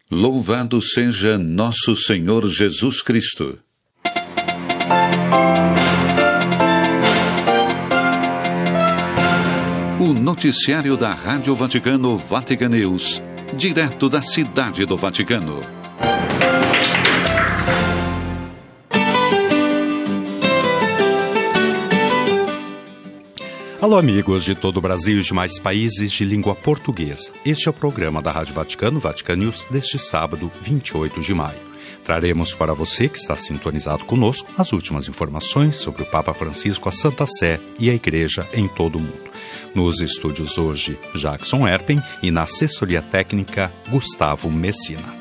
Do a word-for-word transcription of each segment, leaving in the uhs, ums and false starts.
Louvado seja nosso Senhor Jesus Cristo. O noticiário da Rádio Vaticano Vatican News, direto da Cidade do Vaticano. Alô, amigos de todo o Brasil e de mais países de língua portuguesa. Este é o programa da Rádio Vaticano, Vatican News, deste sábado, vinte e oito de maio. Traremos para você que está sintonizado conosco as últimas informações sobre o Papa Francisco, a Santa Sé e a Igreja em todo o mundo. Nos estúdios hoje, Jackson Erpen e na assessoria técnica, Gustavo Messina.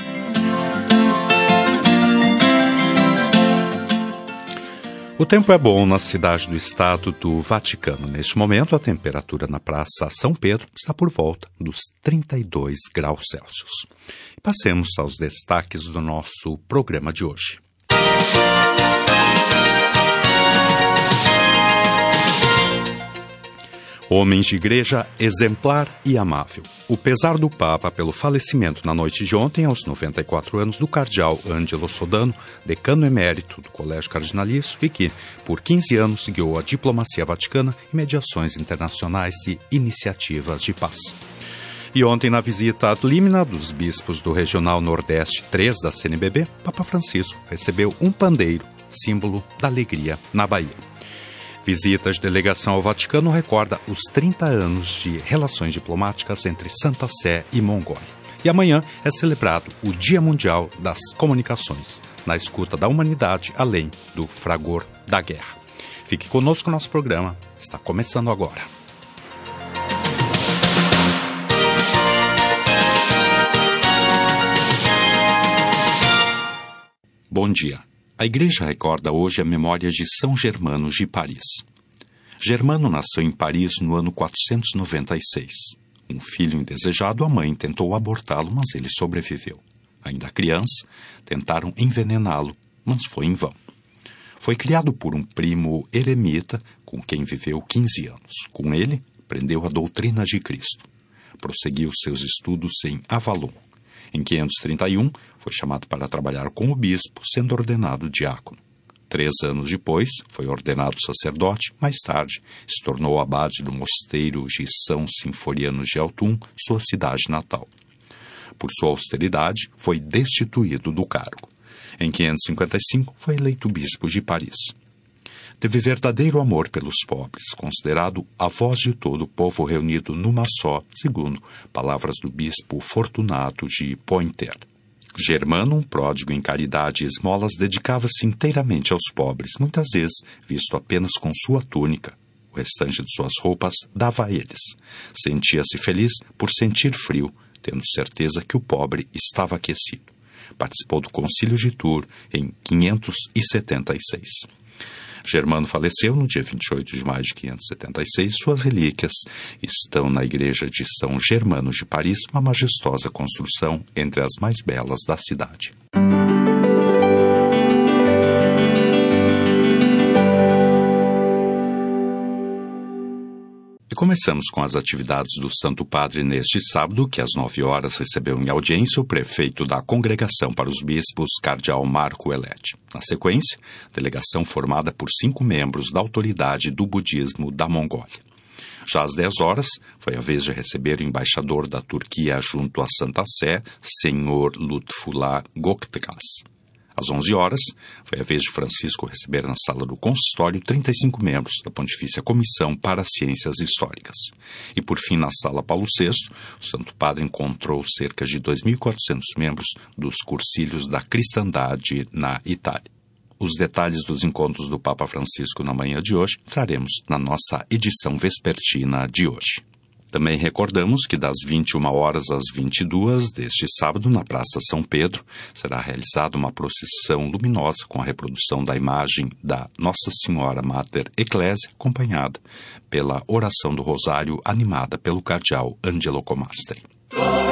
O tempo é bom na cidade do Estado do Vaticano. Neste momento, a temperatura na Praça São Pedro está por volta dos trinta e dois graus Celsius. Passemos aos destaques do nosso programa de hoje. Homens de igreja exemplar e amável. O pesar do Papa pelo falecimento na noite de ontem, aos noventa e quatro anos, do cardeal Angelo Sodano, decano emérito do Colégio Cardinalício e que, por quinze anos, guiou a diplomacia vaticana em mediações internacionais e iniciativas de paz. E ontem, na visita ad limina dos bispos do Regional Nordeste três da C N B B, Papa Francisco recebeu um pandeiro, símbolo da alegria na Bahia. Visita de delegação ao Vaticano recorda os trinta anos de relações diplomáticas entre Santa Sé e Mongólia. E amanhã é celebrado o Dia Mundial das Comunicações, na escuta da humanidade, além do fragor da guerra. Fique conosco, nosso programa está começando agora. Bom dia. A Igreja recorda hoje a memória de São Germano de Paris. Germano nasceu em Paris no ano quatrocentos e noventa e seis. Um filho indesejado, a mãe tentou abortá-lo, mas ele sobreviveu. Ainda criança, tentaram envenená-lo, mas foi em vão. Foi criado por um primo eremita, com quem viveu quinze anos. Com ele, aprendeu a doutrina de Cristo. Prosseguiu seus estudos em Avalon. Em quinhentos e trinta e um, foi chamado para trabalhar com o bispo, sendo ordenado diácono. Três anos depois, foi ordenado sacerdote. Mais tarde, se tornou abade do mosteiro de São Sinforiano de Autun, sua cidade natal. Por sua austeridade, foi destituído do cargo. Em quinhentos e cinquenta e cinco, foi eleito bispo de Paris. Teve verdadeiro amor pelos pobres, considerado a voz de todo o povo reunido numa só, segundo palavras do bispo Fortunato de Poitiers. Germano, um pródigo em caridade e esmolas, dedicava-se inteiramente aos pobres, muitas vezes visto apenas com sua túnica. O restante de suas roupas dava a eles. Sentia-se feliz por sentir frio, tendo certeza que o pobre estava aquecido. Participou do Concílio de Tours em quinhentos e setenta e seis. Germano faleceu no dia vinte e oito de maio de quinhentos e setenta e seis. Suas relíquias estão na igreja de São Germano de Paris, uma majestosa construção entre as mais belas da cidade. E começamos com as atividades do Santo Padre neste sábado, que às nove horas recebeu em audiência o prefeito da Congregação para os Bispos, cardeal Marco Elete. Na sequência, delegação formada por cinco membros da autoridade do budismo da Mongólia. Já às dez horas, foi a vez de receber o embaixador da Turquia junto à Santa Sé, senhor Lutfullah Göktaş. Às onze horas, foi a vez de Francisco receber na sala do consistório trinta e cinco membros da Pontifícia Comissão para as Ciências Históricas. E por fim, na sala Paulo sexto, o Santo Padre encontrou cerca de dois mil e quatrocentos membros dos cursilhos da cristandade na Itália. Os detalhes dos encontros do Papa Francisco na manhã de hoje traremos na nossa edição vespertina de hoje. Também recordamos que das vinte e uma horas às vinte e duas deste sábado, na Praça São Pedro, será realizada uma procissão luminosa com a reprodução da imagem da Nossa Senhora Mater Ecclesiae, acompanhada pela oração do Rosário animada pelo cardeal Angelo Comastri.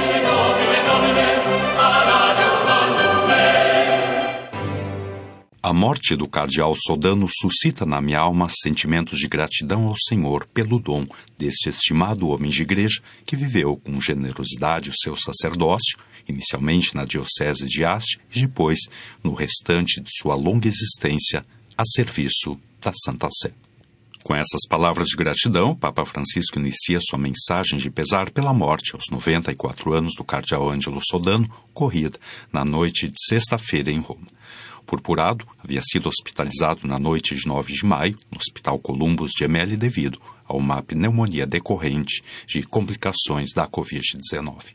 A A morte do cardeal Sodano suscita na minha alma sentimentos de gratidão ao Senhor pelo dom deste estimado homem de igreja que viveu com generosidade o seu sacerdócio, inicialmente na diocese de Asti e depois no restante de sua longa existência a serviço da Santa Sé. Com essas palavras de gratidão, o Papa Francisco inicia sua mensagem de pesar pela morte aos noventa e quatro anos do cardeal Ângelo Sodano, ocorrida na noite de sexta-feira em Roma. O purpurado havia sido hospitalizado na noite de nove de maio no Hospital Columbus Gemelli devido a uma pneumonia decorrente de complicações da covid dezenove.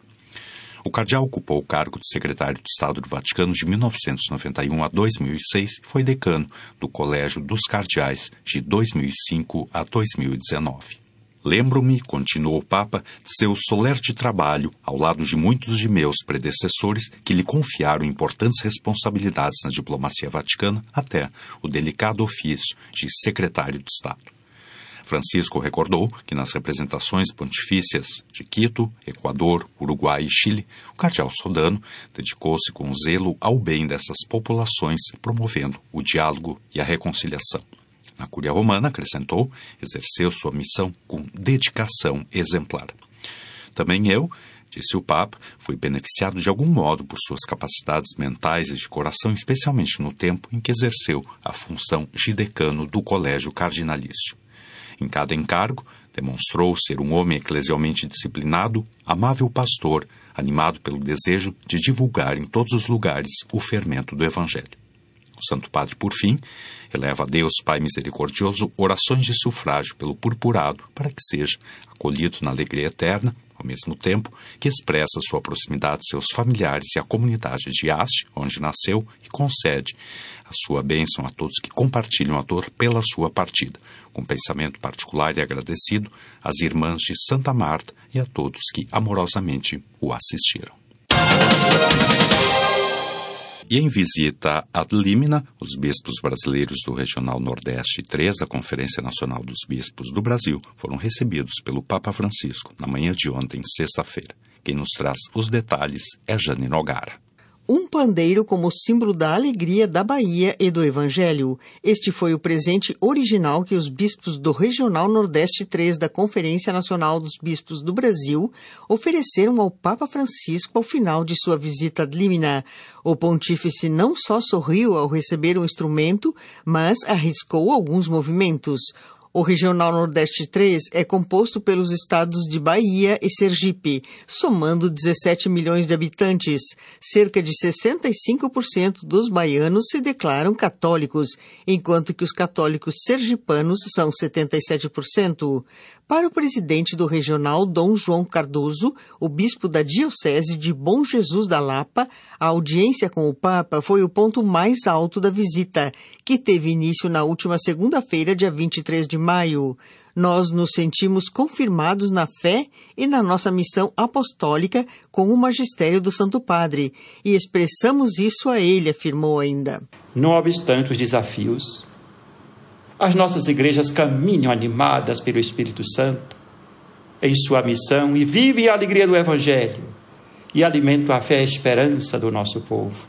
O cardeal ocupou o cargo de secretário de Estado do Vaticano de mil novecentos e noventa e um a dois mil e seis e foi decano do Colégio dos Cardeais de dois mil e cinco a dois mil e dezenove. Lembro-me, continuou o Papa, de seu solerte trabalho, ao lado de muitos de meus predecessores que lhe confiaram importantes responsabilidades na diplomacia vaticana, até o delicado ofício de secretário de Estado. Francisco recordou que nas representações pontifícias de Quito, Equador, Uruguai e Chile, o cardeal Sodano dedicou-se com zelo ao bem dessas populações, promovendo o diálogo e a reconciliação. Na Cúria Romana, acrescentou, exerceu sua missão com dedicação exemplar. Também eu, disse o Papa, fui beneficiado de algum modo por suas capacidades mentais e de coração, especialmente no tempo em que exerceu a função de decano do Colégio Cardinalício. Em cada encargo, demonstrou ser um homem eclesialmente disciplinado, amável pastor, animado pelo desejo de divulgar em todos os lugares o fermento do Evangelho. O Santo Padre, por fim, eleva a Deus Pai Misericordioso orações de sufrágio pelo purpurado para que seja acolhido na alegria eterna, ao mesmo tempo que expressa sua proximidade aos seus familiares e à comunidade de Asti, onde nasceu, e concede a sua bênção a todos que compartilham a dor pela sua partida, com pensamento particular e agradecido às irmãs de Santa Marta e a todos que amorosamente o assistiram. E em visita ad limina, os bispos brasileiros do Regional Nordeste três da Conferência Nacional dos Bispos do Brasil foram recebidos pelo Papa Francisco na manhã de ontem, sexta-feira. Quem nos traz os detalhes é Jane Nogara. Um pandeiro como símbolo da alegria da Bahia e do Evangelho. Este foi o presente original que os bispos do Regional Nordeste três da Conferência Nacional dos Bispos do Brasil ofereceram ao Papa Francisco ao final de sua visita ad limina. O pontífice não só sorriu ao receber o instrumento, mas arriscou alguns movimentos. O Regional Nordeste três é composto pelos estados de Bahia e Sergipe, somando dezessete milhões de habitantes. Cerca de sessenta e cinco por cento dos baianos se declaram católicos, enquanto que os católicos sergipanos são setenta e sete por cento. Para o presidente do Regional, Dom João Cardoso, o bispo da Diocese de Bom Jesus da Lapa, a audiência com o Papa foi o ponto mais alto da visita, que teve início na última segunda-feira, dia vinte e três de maio. Nós nos sentimos confirmados na fé e na nossa missão apostólica com o magistério do Santo Padre, e expressamos isso a ele, afirmou ainda. Não obstante os desafios, as nossas igrejas caminham animadas pelo Espírito Santo em sua missão e vivem a alegria do Evangelho e alimentam a fé e a esperança do nosso povo.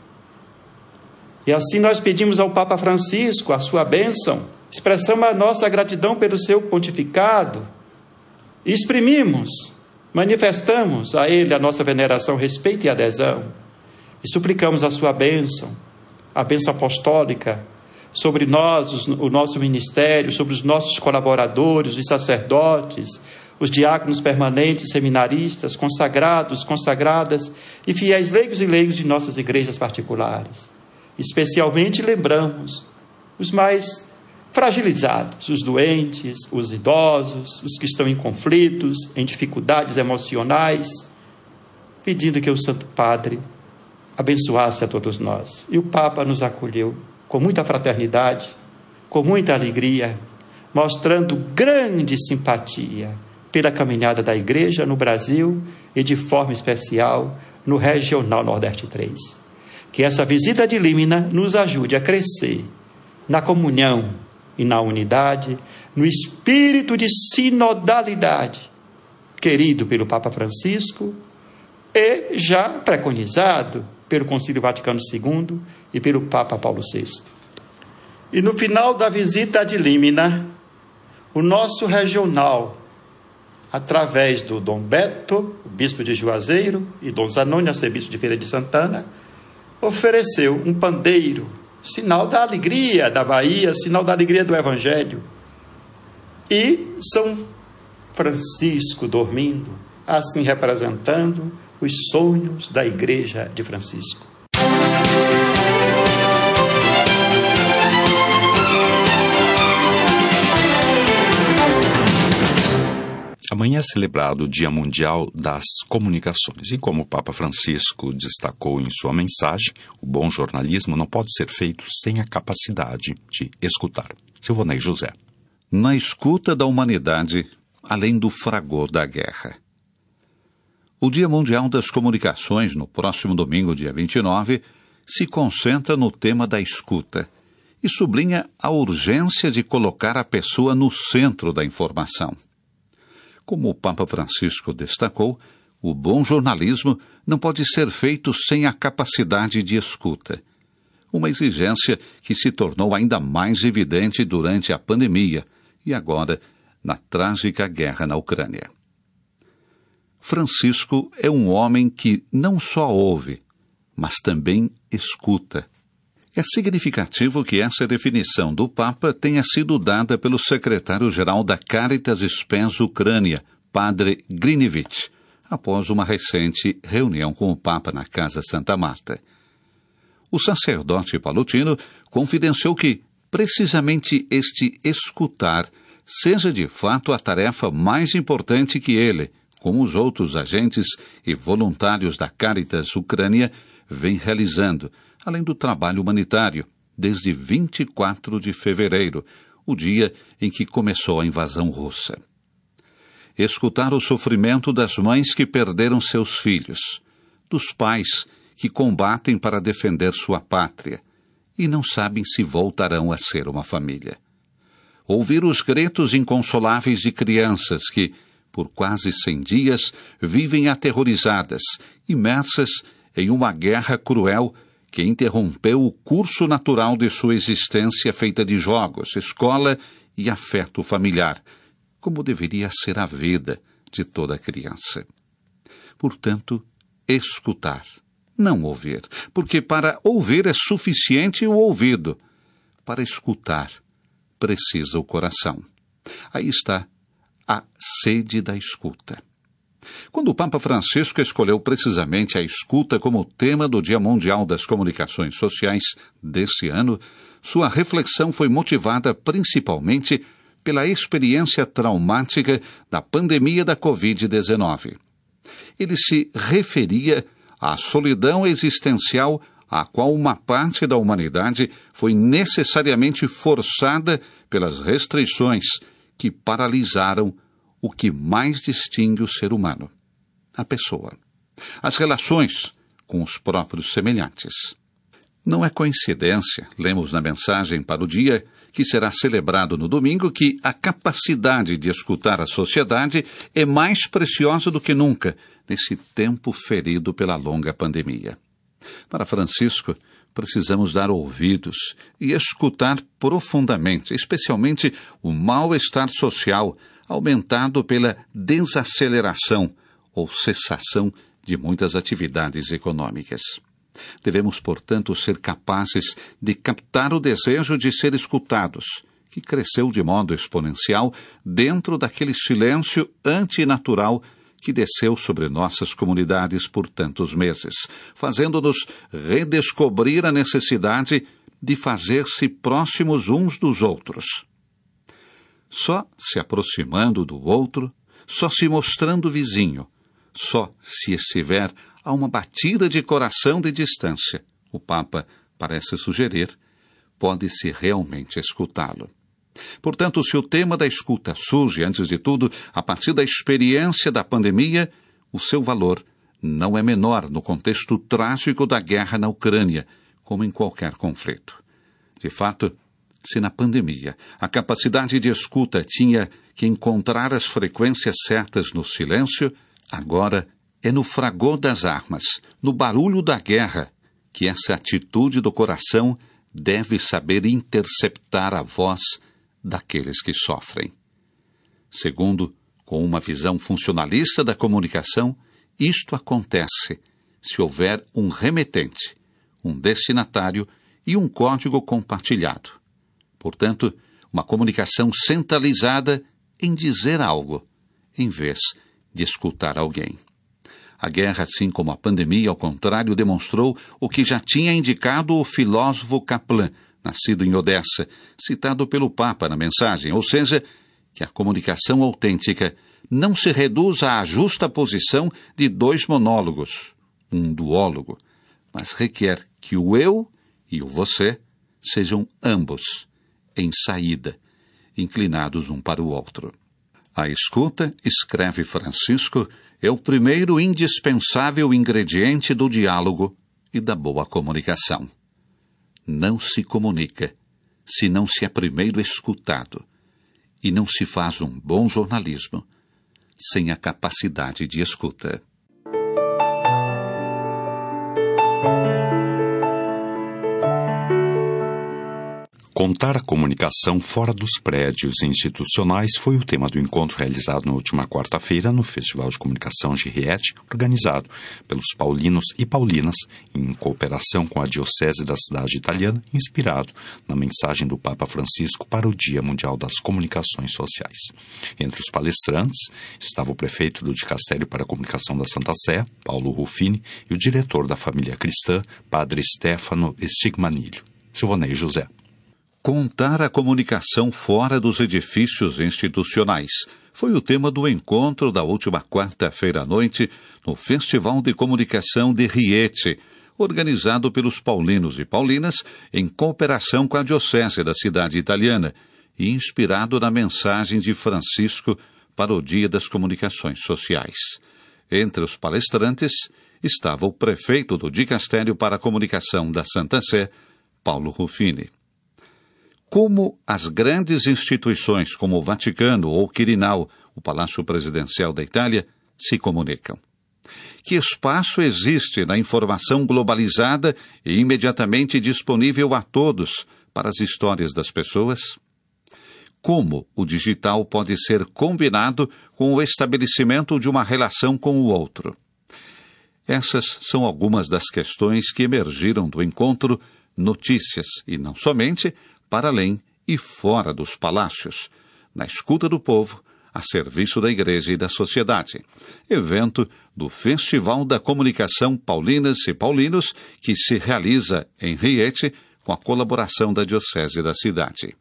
E assim nós pedimos ao Papa Francisco a sua bênção, expressamos a nossa gratidão pelo seu pontificado e exprimimos, manifestamos a ele a nossa veneração, respeito e adesão e suplicamos a sua bênção, a bênção apostólica, sobre nós, o nosso ministério, sobre os nossos colaboradores, os sacerdotes, os diáconos permanentes, seminaristas, consagrados, consagradas e fiéis leigos e leigos de nossas igrejas particulares. Especialmente lembramos os mais fragilizados, os doentes, os idosos, os que estão em conflitos, em dificuldades emocionais, pedindo que o Santo Padre abençoasse a todos nós. E o Papa nos acolheu com muita fraternidade, com muita alegria, mostrando grande simpatia pela caminhada da Igreja no Brasil e, de forma especial, no Regional Nordeste três. Que essa visita de limina nos ajude a crescer na comunhão e na unidade, no espírito de sinodalidade, querido pelo Papa Francisco e já preconizado pelo Concílio Vaticano segundo e pelo Papa Paulo sexto. E no final da visita ad limina, o nosso regional, através do Dom Beto, o bispo de Juazeiro, e Dom Zanoni, arcebispo de Feira de Santana, ofereceu um pandeiro, sinal da alegria da Bahia, sinal da alegria do Evangelho. E São Francisco dormindo, assim representando os sonhos da Igreja de Francisco. Amanhã é celebrado o Dia Mundial das Comunicações e, como o Papa Francisco destacou em sua mensagem, o bom jornalismo não pode ser feito sem a capacidade de escutar. Silvonei José. Na escuta da humanidade, além do fragor da guerra. O Dia Mundial das Comunicações, no próximo domingo, dia vinte e nove, se concentra no tema da escuta e sublinha a urgência de colocar a pessoa no centro da informação. Como o Papa Francisco destacou, o bom jornalismo não pode ser feito sem a capacidade de escuta. Uma exigência que se tornou ainda mais evidente durante a pandemia e agora na trágica guerra na Ucrânia. Francisco é um homem que não só ouve, mas também escuta. É significativo que essa definição do Papa tenha sido dada pelo secretário-geral da Caritas Spes Ucrânia, padre Grinevich, após uma recente reunião com o Papa na Casa Santa Marta. O sacerdote palutino confidenciou que, precisamente este escutar, seja de fato a tarefa mais importante que ele, como os outros agentes e voluntários da Caritas Ucrânia, vem realizando, além do trabalho humanitário, desde vinte e quatro de fevereiro, o dia em que começou a invasão russa. Escutar o sofrimento das mães que perderam seus filhos, dos pais que combatem para defender sua pátria e não sabem se voltarão a ser uma família. Ouvir os gritos inconsoláveis de crianças que, por quase cem dias, vivem aterrorizadas, imersas em uma guerra cruel que interrompeu o curso natural de sua existência feita de jogos, escola e afeto familiar, como deveria ser a vida de toda criança. Portanto, escutar, não ouvir, porque para ouvir é suficiente o ouvido. Para escutar, precisa o coração. Aí está a sede da escuta. Quando o Papa Francisco escolheu precisamente a escuta como tema do Dia Mundial das Comunicações Sociais deste ano, sua reflexão foi motivada principalmente pela experiência traumática da pandemia da covid dezenove. Ele se referia à solidão existencial a qual uma parte da humanidade foi necessariamente forçada pelas restrições que paralisaram o que mais distingue o ser humano, a pessoa, as relações com os próprios semelhantes. Não é coincidência, lemos na mensagem para o dia, que será celebrado no domingo, que a capacidade de escutar a sociedade é mais preciosa do que nunca nesse tempo ferido pela longa pandemia. Para Francisco, precisamos dar ouvidos e escutar profundamente, especialmente o mal-estar social aumentado pela desaceleração ou cessação de muitas atividades econômicas. Devemos, portanto, ser capazes de captar o desejo de ser escutados, que cresceu de modo exponencial dentro daquele silêncio antinatural que desceu sobre nossas comunidades por tantos meses, fazendo-nos redescobrir a necessidade de fazer-se próximos uns dos outros. Só se aproximando do outro, só se mostrando vizinho, só se estiver a uma batida de coração de distância, o Papa parece sugerir, pode-se realmente escutá-lo. Portanto, se o tema da escuta surge, antes de tudo, a partir da experiência da pandemia, o seu valor não é menor no contexto trágico da guerra na Ucrânia, como em qualquer conflito. De fato, se na pandemia a capacidade de escuta tinha que encontrar as frequências certas no silêncio, agora é no fragor das armas, no barulho da guerra, que essa atitude do coração deve saber interceptar a voz daqueles que sofrem. Segundo, com uma visão funcionalista da comunicação, isto acontece se houver um remetente, um destinatário e um código compartilhado. Portanto, uma comunicação centralizada em dizer algo, em vez de escutar alguém. A guerra, assim como a pandemia, ao contrário, demonstrou o que já tinha indicado o filósofo Kaplan, nascido em Odessa, citado pelo Papa na mensagem, ou seja, que a comunicação autêntica não se reduz à justa posição de dois monólogos, um duólogo, mas requer que o eu e o você sejam ambos em saída, inclinados um para o outro. A escuta, escreve Francisco, é o primeiro indispensável ingrediente do diálogo e da boa comunicação. Não se comunica se não se é primeiro escutado, e não se faz um bom jornalismo sem a capacidade de escuta. Contar a comunicação fora dos prédios institucionais foi o tema do encontro realizado na última quarta-feira no Festival de Comunicação de Riete, organizado pelos paulinos e paulinas, em cooperação com a Diocese da cidade italiana, inspirado na mensagem do Papa Francisco para o Dia Mundial das Comunicações Sociais. Entre os palestrantes estava o prefeito do Dicastério para a Comunicação da Santa Sé, Paulo Ruffini, e o diretor da Família Cristã, Padre Stefano Stigmanilho. Silvanei José. Contar a comunicação fora dos edifícios institucionais foi o tema do encontro da última quarta-feira à noite no Festival de Comunicação de Riete, organizado pelos paulinos e paulinas em cooperação com a Diocese da cidade italiana e inspirado na mensagem de Francisco para o Dia das Comunicações Sociais. Entre os palestrantes estava o prefeito do Dicastério para a Comunicação da Santa Sé, Paulo Ruffini. Como as grandes instituições como o Vaticano ou o Quirinal, o Palácio Presidencial da Itália, se comunicam? Que espaço existe na informação globalizada e imediatamente disponível a todos para as histórias das pessoas? Como o digital pode ser combinado com o estabelecimento de uma relação com o outro? Essas são algumas das questões que emergiram do encontro Notícias, e não somente, para além e fora dos palácios, na escuta do povo, a serviço da Igreja e da sociedade. Evento do Festival da Comunicação Paulinas e Paulinos, que se realiza em Riete com a colaboração da Diocese da cidade.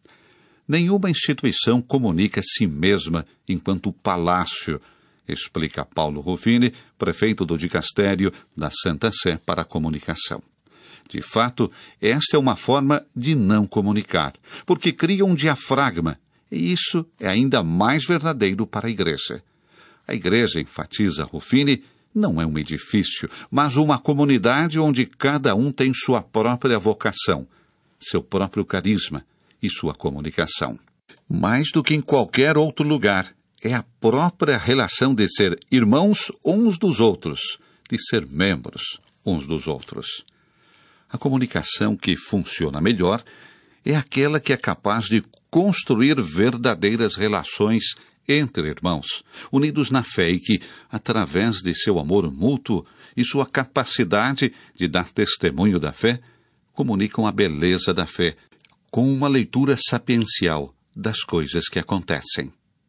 Nenhuma instituição comunica a si mesma enquanto palácio, explica Paulo Ruffini, prefeito do Dicastério da Santa Sé para a Comunicação. De fato, esta é uma forma de não comunicar, porque cria um diafragma, e isso é ainda mais verdadeiro para a Igreja. A Igreja, enfatiza Ruffini, não é um edifício, mas uma comunidade onde cada um tem sua própria vocação, seu próprio carisma e sua comunicação. Mais do que em qualquer outro lugar, é a própria relação de ser irmãos uns dos outros, de ser membros uns dos outros. A comunicação que funciona melhor é aquela que é capaz de construir verdadeiras relações entre irmãos, unidos na fé e que, através de seu amor mútuo e sua capacidade de dar testemunho da fé, comunicam a beleza da fé com uma leitura sapiencial das coisas que acontecem.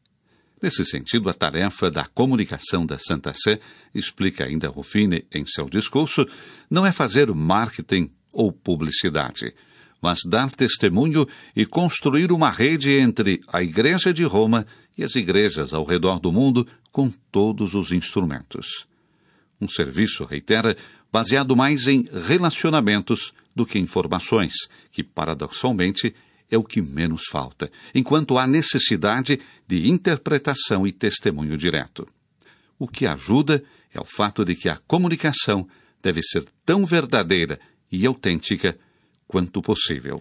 Nesse sentido, a tarefa da comunicação da Santa Sé, explica ainda Ruffini em seu discurso, não é fazer marketing ou publicidade, mas dar testemunho e construir uma rede entre a Igreja de Roma e as igrejas ao redor do mundo com todos os instrumentos. Um serviço, reitera, baseado mais em relacionamentos do que informações, que, paradoxalmente, é o que menos falta, enquanto há necessidade de interpretação e testemunho direto. O que ajuda é o fato de que a comunicação deve ser tão verdadeira e autêntica quanto possível.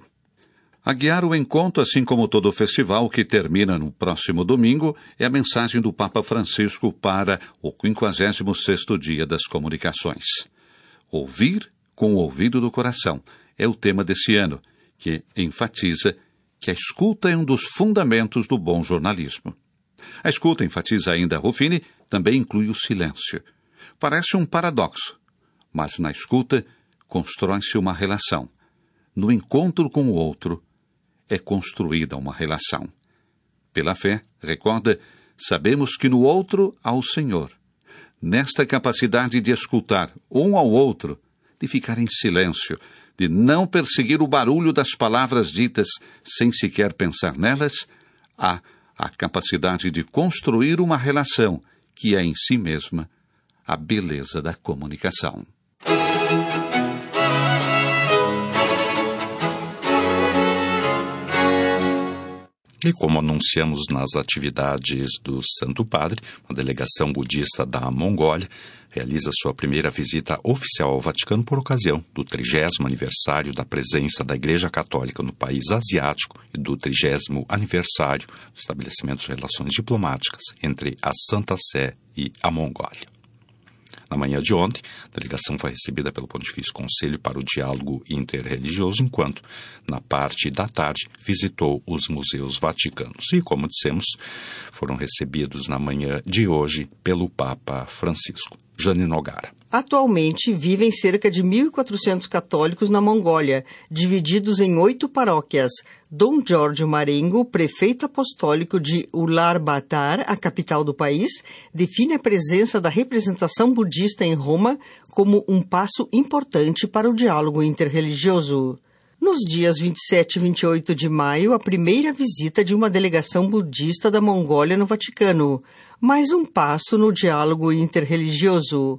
A guiar o encontro, assim como todo o festival que termina no próximo domingo, é a mensagem do Papa Francisco para o quinquagésimo sexto Dia das Comunicações. Ouvir com o ouvido do coração é o tema desse ano, que enfatiza que a escuta é um dos fundamentos do bom jornalismo. A escuta, enfatiza ainda Ruffini, também inclui o silêncio. Parece um paradoxo, mas na escuta constrói-se uma relação. No encontro com o outro é construída uma relação. Pela fé, recorda, sabemos que no outro há o Senhor. Nesta capacidade de escutar um ao outro, de ficar em silêncio, de não perseguir o barulho das palavras ditas sem sequer pensar nelas, há a capacidade de construir uma relação que é em si mesma a beleza da comunicação. E como anunciamos nas atividades do Santo Padre, a delegação budista da Mongólia realiza sua primeira visita oficial ao Vaticano por ocasião do trigésimo aniversário da presença da Igreja Católica no país asiático e do trigésimo aniversário do estabelecimento de relações diplomáticas entre a Santa Sé e a Mongólia. Na manhã de ontem, a delegação foi recebida pelo Pontifício Conselho para o Diálogo Interreligioso, enquanto, na parte da tarde, visitou os museus vaticanos. E, como dissemos, foram recebidos na manhã de hoje pelo Papa Francisco. Jane Nogara. Atualmente, vivem cerca de mil e quatrocentos católicos na Mongólia, divididos em oito paróquias. Dom Giorgio Marengo, prefeito apostólico de Ulaanbaatar, a capital do país, define a presença da representação budista em Roma como um passo importante para o diálogo interreligioso. Nos dias vinte e sete e vinte e oito de maio, a primeira visita de uma delegação budista da Mongólia no Vaticano. Mais um passo no diálogo interreligioso.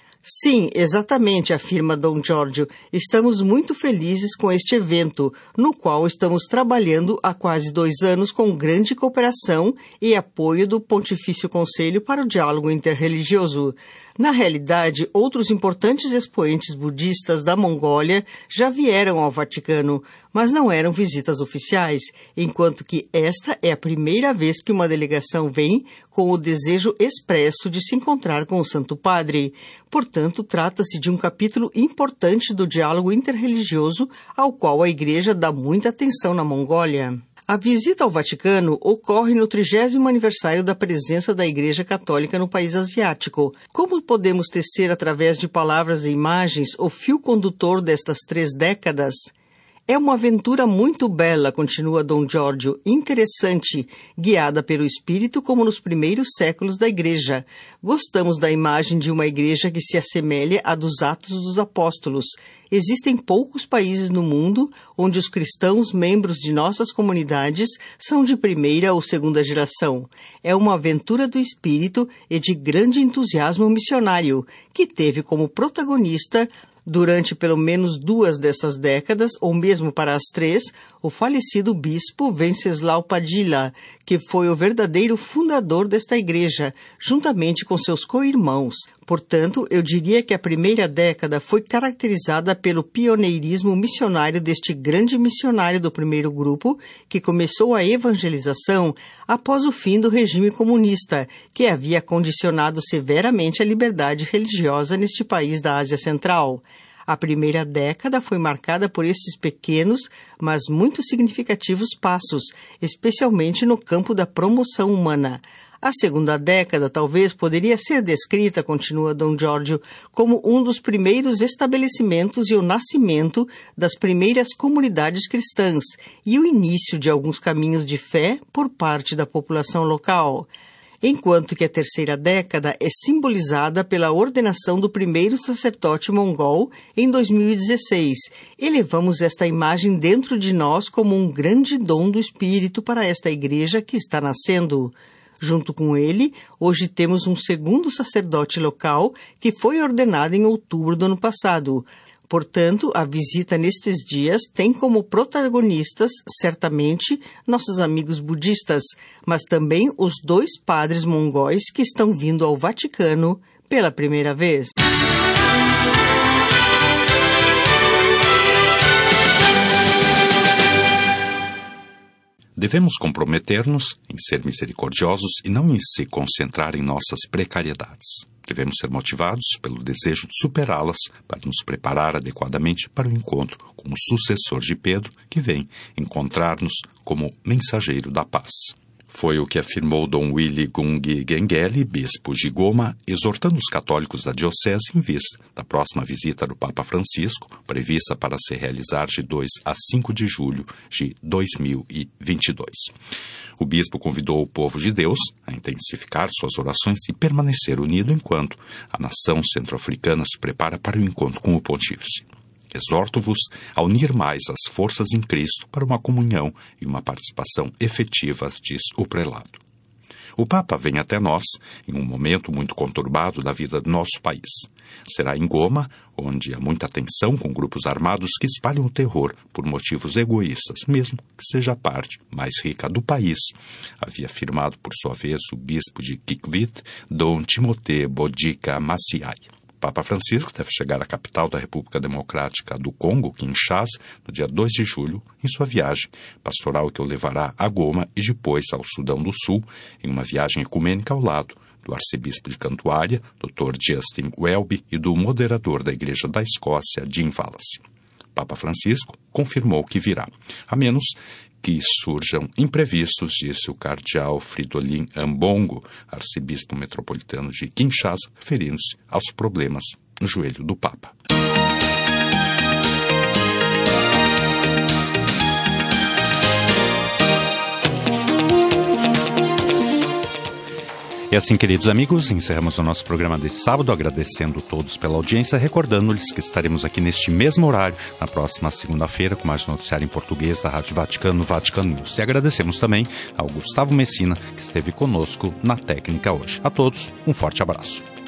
Sim, exatamente, afirma Dom Giorgio. Estamos muito felizes com este evento, no qual estamos trabalhando há quase dois anos com grande cooperação e apoio do Pontifício Conselho para o Diálogo Interreligioso. Na realidade, outros importantes expoentes budistas da Mongólia já vieram ao Vaticano, mas não eram visitas oficiais, enquanto que esta é a primeira vez que uma delegação vem com o desejo expresso de se encontrar com o Santo Padre. Portanto, trata-se de um capítulo importante do diálogo interreligioso ao qual a Igreja dá muita atenção na Mongólia. A visita ao Vaticano ocorre no trigésimo aniversário da presença da Igreja Católica no país asiático. Como podemos tecer através de palavras e imagens o fio condutor destas três décadas? É uma aventura muito bela, continua Dom Giorgio, interessante, guiada pelo Espírito como nos primeiros séculos da Igreja. Gostamos da imagem de uma igreja que se assemelha à dos Atos dos Apóstolos. Existem poucos países no mundo onde os cristãos membros de nossas comunidades são de primeira ou segunda geração. É uma aventura do Espírito e de grande entusiasmo missionário, que teve como protagonista durante pelo menos duas dessas décadas, ou mesmo para as três, o falecido bispo Venceslau Padilla, que foi o verdadeiro fundador desta igreja, juntamente com seus co-irmãos. Portanto, eu diria que a primeira década foi caracterizada pelo pioneirismo missionário deste grande missionário do primeiro grupo, que começou a evangelização após o fim do regime comunista, que havia condicionado severamente a liberdade religiosa neste país da Ásia Central. A primeira década foi marcada por esses pequenos, mas muito significativos passos, especialmente no campo da promoção humana. A segunda década talvez poderia ser descrita, continua Dom Giorgio, como um dos primeiros estabelecimentos e o nascimento das primeiras comunidades cristãs e o início de alguns caminhos de fé por parte da população local. Enquanto que a terceira década é simbolizada pela ordenação do primeiro sacerdote mongol em dois mil e dezesseis. Elevamos esta imagem dentro de nós como um grande dom do Espírito para esta igreja que está nascendo. Junto com ele, hoje temos um segundo sacerdote local que foi ordenado em outubro do ano passado. Portanto, a visita nestes dias tem como protagonistas, certamente, nossos amigos budistas, mas também os dois padres mongóis que estão vindo ao Vaticano pela primeira vez. Devemos comprometer-nos em ser misericordiosos e não em se concentrar em nossas precariedades. Devemos ser motivados pelo desejo de superá-las para nos preparar adequadamente para o encontro com o sucessor de Pedro, que vem encontrar-nos como mensageiro da paz. Foi o que afirmou Dom Willy Gung Gengeli, bispo de Goma, exortando os católicos da diocese em vista da próxima visita do Papa Francisco, prevista para se realizar de dois a cinco de julho de dois mil e vinte e dois. O bispo convidou o povo de Deus a intensificar suas orações e permanecer unido enquanto a nação centro-africana se prepara para o encontro com o pontífice. Exorto-vos a unir mais as forças em Cristo para uma comunhão e uma participação efetivas, diz o prelado. O Papa vem até nós em um momento muito conturbado da vida do nosso país. Será em Goma, onde há muita tensão com grupos armados que espalham o terror por motivos egoístas, mesmo que seja a parte mais rica do país, havia afirmado por sua vez o bispo de Kikwit, Dom Timothée Bodica Maciai. Papa Francisco deve chegar à capital da República Democrática do Congo, Kinshasa, no dia dois de julho, em sua viagem pastoral que o levará a Goma e depois ao Sudão do Sul, em uma viagem ecumênica ao lado do arcebispo de Cantuária, doutor Justin Welby, e do moderador da Igreja da Escócia, Jim Wallace. Papa Francisco confirmou que virá, a menos que surjam imprevistos, disse o cardeal Fridolin Ambongo, arcebispo metropolitano de Kinshasa, referindo-se aos problemas no joelho do Papa. E assim, queridos amigos, encerramos o nosso programa de sábado, agradecendo todos pela audiência, recordando-lhes que estaremos aqui neste mesmo horário, na próxima segunda-feira, com mais noticiário em português da Rádio Vaticano, Vaticano News. E agradecemos também ao Gustavo Messina, que esteve conosco na técnica hoje. A todos, um forte abraço.